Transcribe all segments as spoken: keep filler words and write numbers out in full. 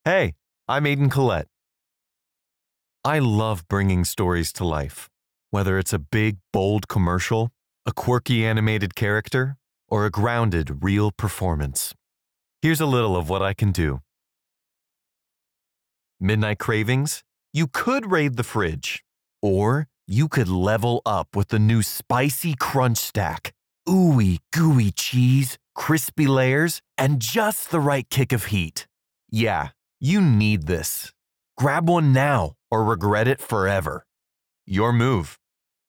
Hey, I'm Aiden Collette. I love bringing stories to life, whether it's a big, bold commercial, a quirky animated character, or a grounded, real performance. Here's a little of what I can do. Midnight cravings? You could raid the fridge, or you could level up with the new Spicy Crunch Stack. Ooey gooey cheese, crispy layers, and just the right kick of heat. Yeah, you need this. Grab one now or regret it forever. Your move.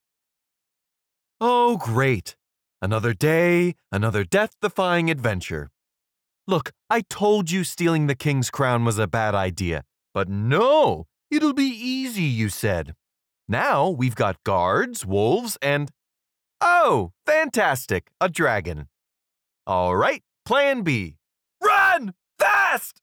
Oh, great. Another day, another death-defying adventure. Look, I told you stealing the king's crown was a bad idea, but no, it'll be easy, you said. Now we've got guards, wolves, and... Oh, fantastic, a dragon. All right, plan B. Run! Fast!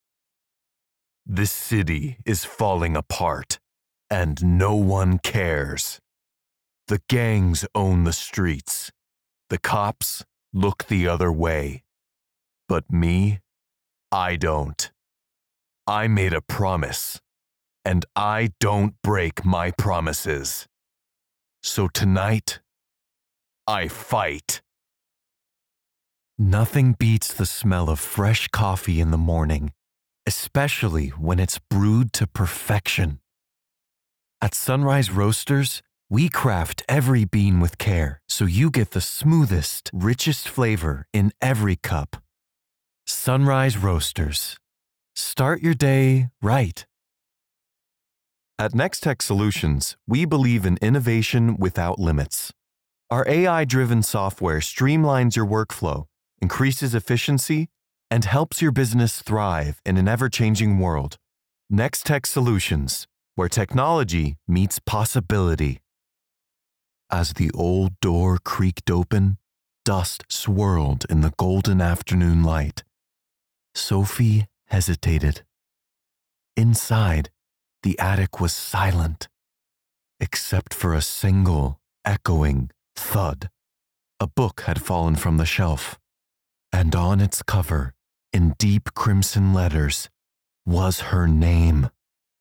This city is falling apart, and no one cares. The gangs own the streets. The cops look the other way. But me, I don't. I made a promise, and I don't break my promises. So tonight, I fight. Nothing beats the smell of fresh coffee in the morning, especially when it's brewed to perfection. At Sunrise Roasters, we craft every bean with care so you get the smoothest, richest flavor in every cup. Sunrise Roasters. Start your day right. At Nextech Solutions, we believe in innovation without limits. Our A I-driven software streamlines your workflow, increases efficiency, and helps your business thrive in an ever-changing world. Nextech Solutions, where technology meets possibility. As the old door creaked open, dust swirled in the golden afternoon light. Sophie hesitated. Inside, the attic was silent, except for a single, echoing thud. A book had fallen from the shelf, and on its cover, in deep crimson letters, was her name.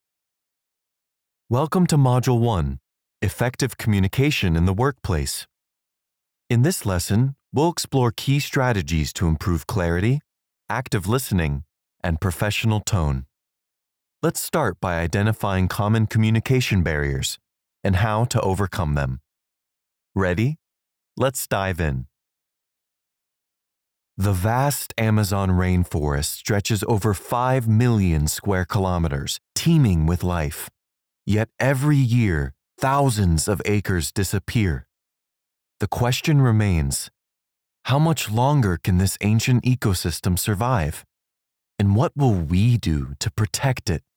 Welcome to Module one, Effective Communication in the Workplace. In this lesson, we'll explore key strategies to improve clarity, active listening, and professional tone. Let's start by identifying common communication barriers and how to overcome them. Ready? Let's dive in. The vast Amazon rainforest stretches over five million square kilometers, teeming with life. Yet every year, thousands of acres disappear. The question remains, how much longer can this ancient ecosystem survive? And what will we do to protect it